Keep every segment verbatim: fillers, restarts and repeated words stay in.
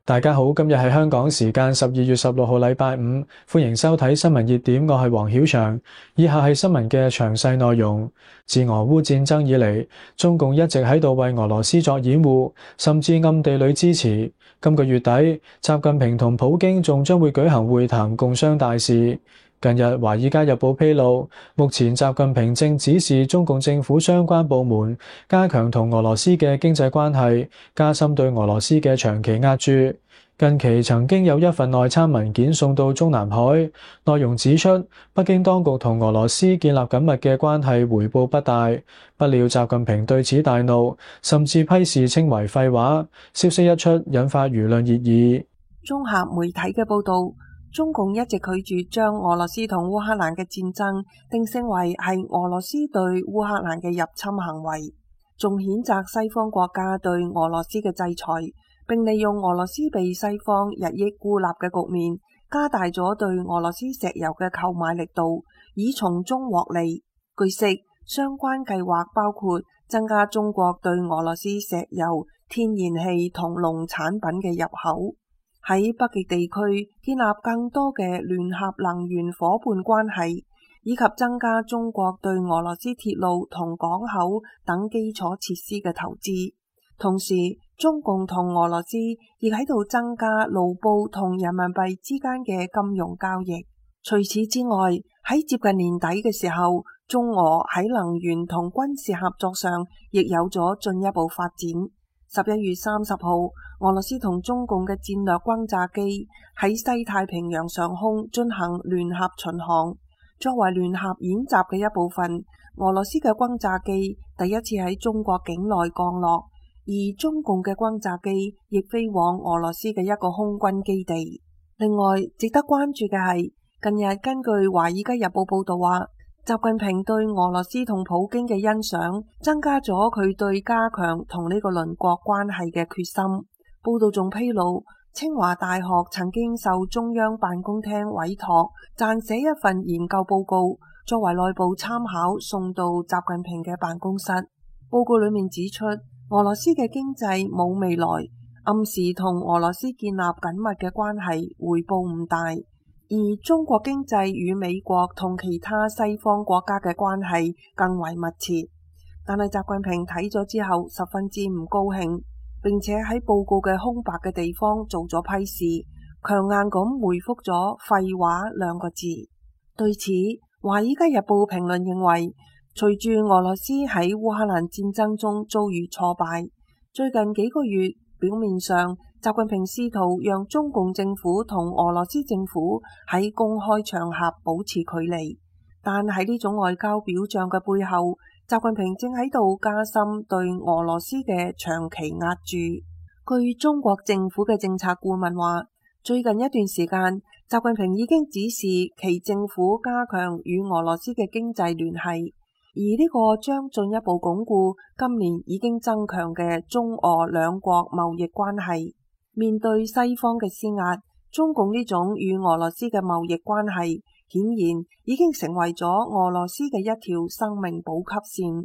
大家好，今日係香港時間十二月十六號禮拜五，歡迎收睇新聞熱點，我係黃曉翔。以下係新聞嘅詳細內容。自俄烏戰爭以嚟，中共一直喺度為俄羅斯作掩護，甚至暗地裏支持。今個月底，習近平同普京仲將會舉行會談，共商大事。近日，《華爾街日報》披露，目前習近平正指示中共政府相關部門加強同俄羅斯嘅經濟關係，加深對俄羅斯嘅長期壓注。近期曾經有一份內參文件送到中南海，內容指出北京當局同俄羅斯建立緊密嘅關係，回報不大。不料習近平對此大怒，甚至批示稱為廢話。消息一出，引發輿論熱議。 綜合媒體嘅報導，中共一直拒絕將俄羅斯同烏克蘭嘅戰爭定性為係俄羅斯對烏克蘭嘅入侵行為，仲譴責西方國家對俄羅斯嘅制裁，並利用俄羅斯被西方日益孤立嘅局面，加大咗對俄羅斯石油嘅購買力度，以從中獲利。據悉，相關計劃包括增加中國對俄羅斯石油、天然氣同農產品嘅入口，喺北極地區建立更多嘅聯合能源夥伴關係，以及增加中國對俄羅斯鐵路同港口等基礎設施嘅投資。同時，中共同俄羅斯亦喺度增加盧布同人民幣之間嘅金融交易。除此之外，喺接近年底嘅時候，中俄喺能源同軍事合作上亦有咗進一步發展。十一月三十號，俄羅斯同中共嘅戰略轟炸機喺西太平洋上空進行聯合巡航，作為聯合演習嘅一部分。俄羅斯嘅轟炸機第一次喺中國境內降落，而中共嘅轟炸機亦飛往俄羅斯嘅一個空軍基地。另外，值得關注嘅係，近日根據《華爾街日報》報道話，習近平對俄羅斯同普京嘅欣賞，增加咗佢對加強同呢個鄰國關係嘅決心。報道仲披露，清華大學曾經受中央辦公廳委託，撰寫一份研究報告，作為內部參考，送到習近平嘅辦公室。報告裏面指出，俄羅斯嘅經濟冇未來，暗示同俄羅斯建立緊密嘅關係，回報唔大。而中國經濟與美國同其他西方國家嘅關係更為密切。但係習近平睇咗之後十分之唔高興，並且喺報告嘅空白嘅地方做咗批示，強硬咁回覆咗廢話兩個字。對此，《華爾街日報》評論認為，隨住俄羅斯喺烏克蘭戰爭中遭遇挫敗，最近幾個月表面上習近平試圖讓中共政府同俄羅斯政府喺公開場合保持距離，但喺呢種外交表象嘅背後，習近平正喺度加深對俄羅斯嘅長期壓住。據中國政府嘅政策顧問話，最近一段時間，習近平已經指示其政府加強與俄羅斯嘅經濟聯繫，而呢個將進一步鞏固今年已經增強嘅中俄兩國貿易關係。面對西方嘅施壓，中共呢種與俄羅斯嘅貿易關係，顯然已經成為咗俄羅斯嘅一條生命補給線。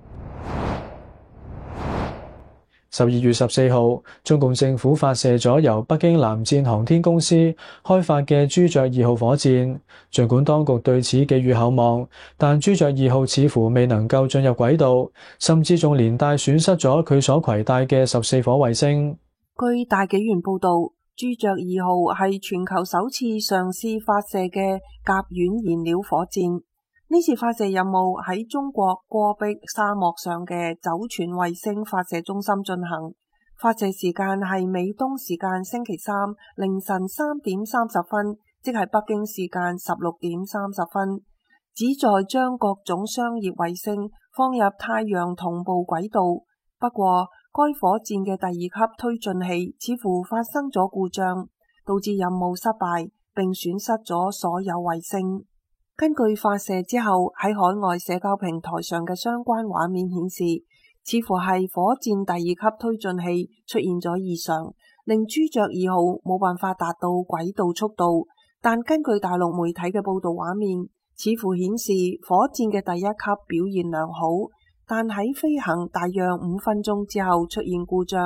十二月十四號，中共政府發射咗由北京藍箭航天公司開發嘅朱雀二號火箭。儘管當局對此寄予厚望，但朱雀二號似乎未能夠進入軌道，甚至仲連帶損失咗佢所攜帶嘅十四顆衛星。 據大紀元報導，朱雀二號係全球首次嘗試發射嘅甲烷燃料火箭。呢次發射任務喺中國戈壁沙漠上嘅酒泉衛星發射中心進行，發射時間係美東時間星期三凌晨三點三十分，即係北京時間十六點三十分，旨在將各種商業衛星放入太陽同步軌道。不過，該火箭嘅第二級推進器似乎發生咗故障，導致任務失敗，並損失咗所有衛星。根據發射之後喺海外社交平台上嘅相關畫面顯示，似乎係火箭第二級推進器出現咗異常，令朱雀二號冇辦法達到軌道速度。但根據大陸媒體嘅報道畫面，似乎顯示火箭嘅第一級表現良好，但喺飛行大約五分鐘之後出現故障，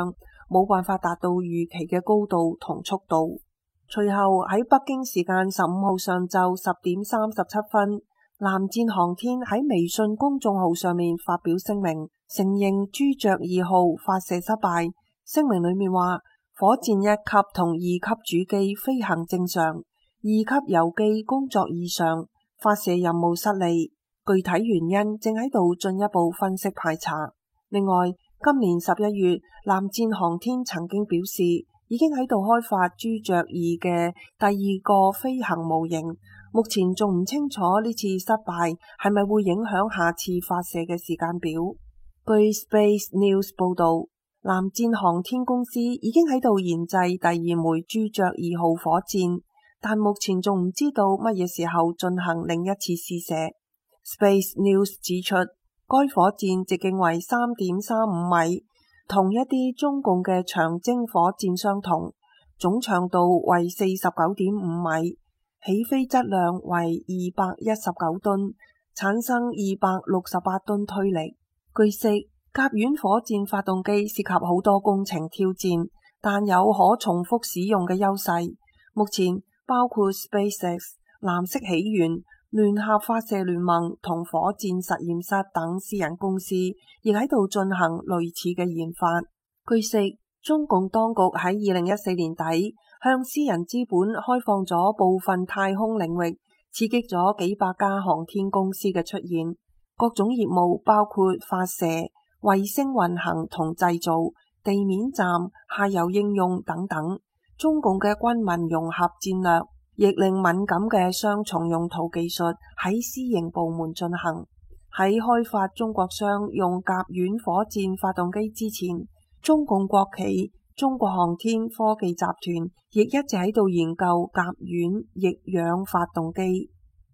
冇辦法達到預期嘅高度同速度。隨後喺北京時間十五號上晝十點三十七分，藍箭航天喺微信公眾號上面發表聲明，承認朱雀二號發射失敗。聲明裏面話，火箭一級同二級主機飛行正常，二級油機工作異常，發射任務失利，具體原因正喺度進一步分析排查。另外，今年十一月，藍箭航天曾經表示，已經喺度開發朱雀二嘅第二個飛行模型，目前仲唔清楚呢次失敗係咪會影響下次發射嘅時間表。據 Space News 報道，藍箭航天公司已經喺度研製第二枚朱雀二號火箭，但目前仲唔知道乜嘢時候進行另一次試射。Space News 指出，該火箭直徑為三點三五米，同一啲中共嘅長征火箭相同，總長度為四十九點五米，起飛質量為二百一十九噸，產生二百六十八噸推力。據悉，甲烷火箭發動機涉及好多工程挑戰，但有可重複使用嘅優勢。目前包括 SpaceX、藍色起源、聯合發射聯盟同火箭實驗室等私人公司亦喺度進行類似嘅研發。據悉，中共當局喺二零一四年底向私人資本開放咗部分太空領域，刺激咗幾百家航天公司嘅出現。各種業務包括發射、衛星運行同製造、地面站、下游應用等等。中共嘅軍民融合戰略亦令敏感嘅雙重用途技術喺私營部門進行。喺開發中國商用甲烷火箭發動機之前，中共國企中國航天科技集團亦一直喺度研究甲烷液氧發動機。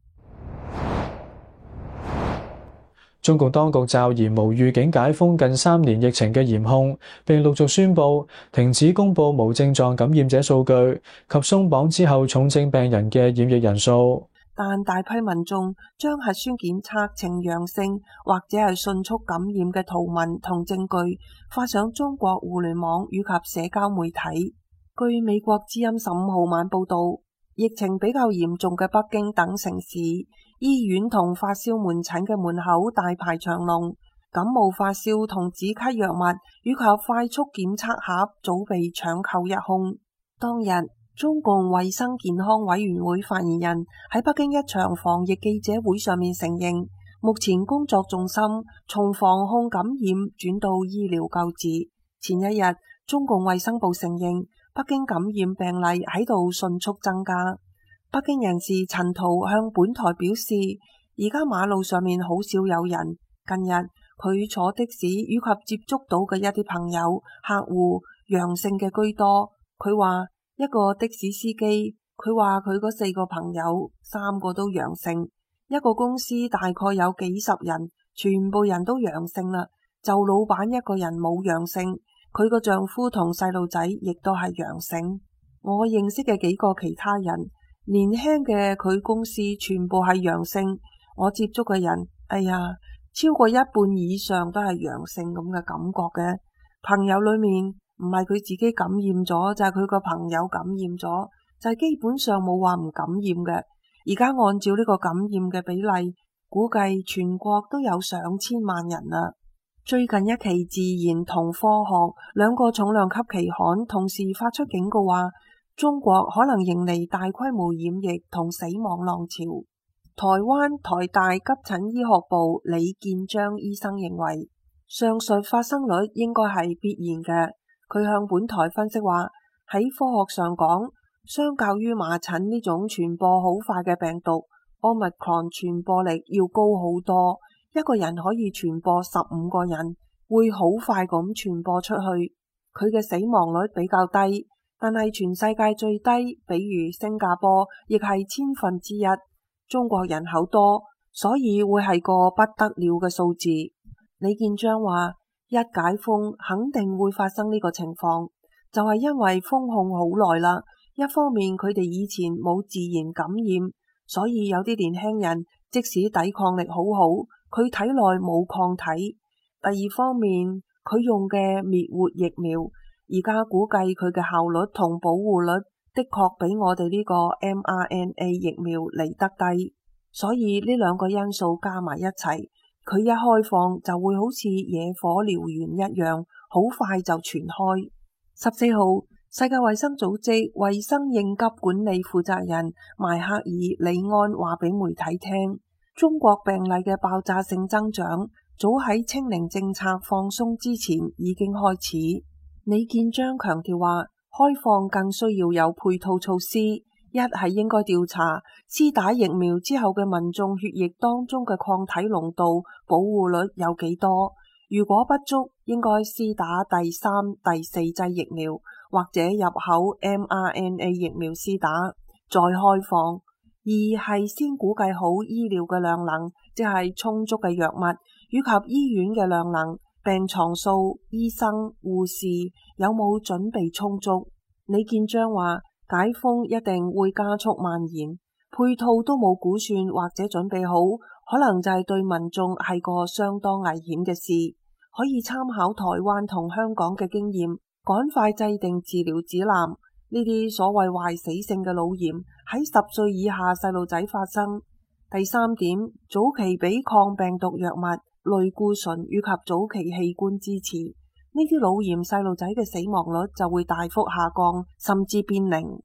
中共當局驟然無預警解封近三年疫情嘅嚴控，並陸續宣布停止公佈無症狀感染者數據及鬆綁之後重症病人嘅染疫人數。 但大批民眾將核酸檢測呈陽性或者係迅速感染嘅圖文同證據發上中國互聯網以及社交媒體。據美國之音十五號晚報道，疫情比較嚴重嘅北京等城市，醫院同發燒門診嘅門口大排長龍，感冒發燒同止咳藥物以及快速檢測盒早被搶購一空。當日，中共衛生健康委員會發言人喺北京一場防疫記者會上面承認，目前工作重心從防控感染轉到醫療救治。前一日，中共衛生部承認北京感染病例喺度迅速增加。北京人士陳濤向本台表示，而家馬路上面好少有人。近日佢坐的士以及接觸到嘅一啲朋友、客戶陽性嘅居多。佢話一個的士司機，佢話佢嗰四個朋友三個都陽性，一個公司大概有幾十人，全部人都陽性啦，就老闆一個人冇陽性，佢個丈夫同細路仔亦都係陽性。我認識嘅幾個其他人，年輕嘅佢公司全部係陽性，我接觸嘅人，哎呀，超過一半以上都係陽性咁嘅感覺嘅。朋友裏面唔係佢自己感染咗，就係佢個朋友感染咗，就係基本上冇話唔感染嘅。而家按照呢個感染嘅比例，估計全國都有上千萬人啦。最近一期《自然》同《科學》兩個重量級期刊同時發出警告話，中國可能迎嚟大規模染疫同死亡浪潮。台灣台大急診醫學部李建章醫生認為，上述發生率應該係必然嘅。佢向本台分析話，喺科學上講，相較於麻疹呢種傳播好快嘅病毒，Omicron傳播力要高好多。一個人可以傳播十五個人，會好快咁傳播出去。佢嘅死亡率比較低，但係全世界最低，比如新加坡亦係千分之一。中國人口多，所以會係個不得了嘅數字。李建章話，一解封肯定會發生呢個情況，就係因為封控好耐啦。一方面佢哋以前冇自然感染，所以有啲年輕人即使抵抗力好好，佢體內冇抗體。第二方面，佢用嘅滅活疫苗而家估計佢嘅效率同保護率的確比我哋呢個 mRNA 疫苗嚟得低，所以呢兩個因素加埋一齊，佢一開放就會好似野火燎原一樣，好快就傳開。十四號，世界衛生組織衛生應急管理負責人邁克爾里安話俾媒體聽，中國病例嘅爆炸性增長早喺清零政策放鬆之前已經開始。李建章強調話，開放更需要有配套措施，一係應該調查施打疫苗之後嘅民眾血液當中嘅抗體濃度、保護率有幾多，如果不足，應該施打第三、第四劑疫苗，或者入口 mRNA 疫苗施打，再開放。二係先估計好醫療嘅量能，即係充足嘅藥物，以及醫院嘅量能、病床數、醫生、護士有冇準備充足。李建章話，解封一定會加速蔓延，配套都冇估算或者準備好，可能就係對民眾係個相當危險嘅事。可以參考台灣同香港嘅經驗，趕快制定治療指南。呢啲所謂壞死性嘅腦炎喺十歲以下細路仔發生。第三點，早期俾抗病毒藥物、類固醇以及早期器官支持，呢啲腦炎細路仔嘅死亡率就會大幅下降，甚至變零。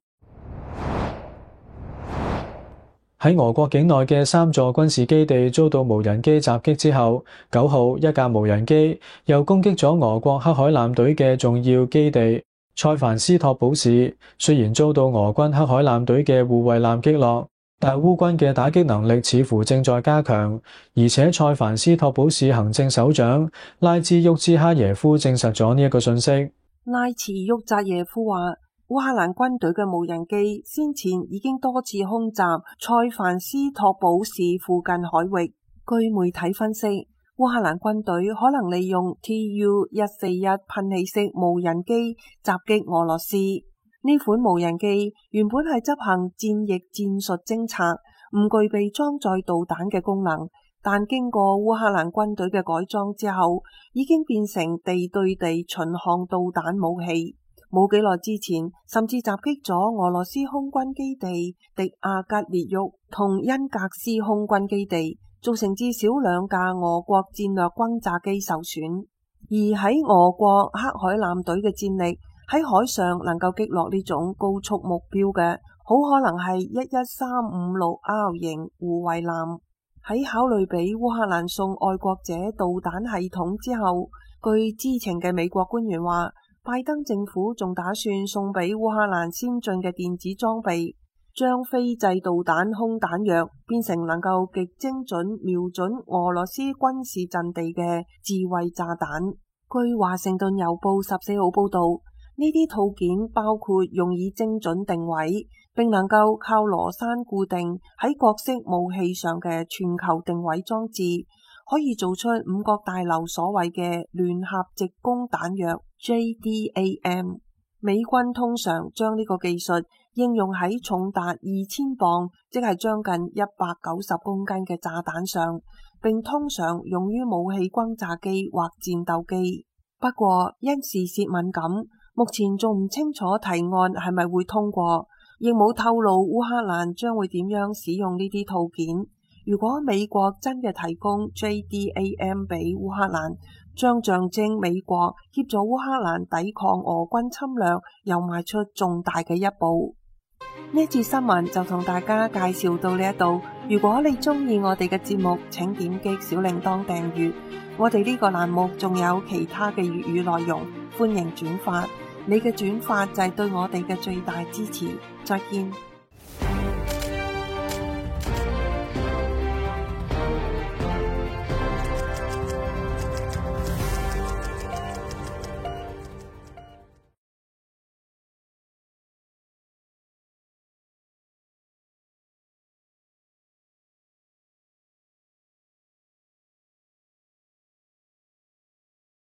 喺俄國境內嘅三座軍事基地遭到無人機襲擊之後，九號一架無人機又攻擊咗俄國黑海艦隊嘅重要基地塞凡斯托堡市。雖然遭到俄軍黑海艦隊嘅護衛艦擊落，但烏軍嘅打擊能力似乎正在加強，而且塞凡斯托堡市行政首長拉茲沃茲哈耶夫證實咗呢一個信息。 拉茲沃扎耶夫話，烏克蘭軍隊嘅無人機先前已經多次空襲塞凡斯托堡市附近海域。據媒體分析，烏克蘭軍隊可能利用 T U 一四一噴氣式無人機襲擊俄羅斯。呢款無人機原本係執行戰役戰術偵察，唔具備裝載導彈嘅功能，但經過烏克蘭軍隊嘅改裝之後，已經變成地對地巡航導彈武器。冇幾耐之前，甚至襲擊咗俄羅斯空軍基地迪亞吉列沃同恩格斯空軍基地，造成至少兩架俄國戰略轟炸機受損。而喺俄國黑海艦隊嘅戰力，喺海上能夠擊落呢種高速目標嘅，好可能係一一三五六 R 型護衛艦。喺考慮俾烏克蘭送愛國者導彈系統之後，據知情嘅美國官員話，拜登政府仲打算送俾烏克蘭先進嘅電子裝備，將非製導彈空彈藥變成能夠極精準瞄準俄羅斯軍事陣地嘅智慧炸彈。據華盛頓郵報十四號報道，呢啲套件包括用以精準定位，並能夠靠螺栓固定喺各式武器上嘅全球定位裝置，可以做出五角大樓所謂嘅聯合直攻彈藥 J D A M。 美軍通常將呢個技術應用喺重達二千磅，即係將近一百九十公斤嘅炸彈上，並通常用於武器轟炸機或戰鬥機。不過因事涉敏感，目前仲唔清楚提案係咪會通過，亦冇透露烏克蘭將會點樣使用呢啲套件。如果美國真嘅提供 J D A M 俾烏克蘭，將象徵美國協助烏克蘭抵抗俄軍侵略，又邁出重大嘅一步。呢次新聞就同大家介紹到呢一度。如果你中意我哋嘅節目，請點擊小鈴鐺訂閱。我哋呢個欄目仲有其他嘅粵語內容，歡迎轉發。你嘅轉發就係對我哋嘅最大支持。再見。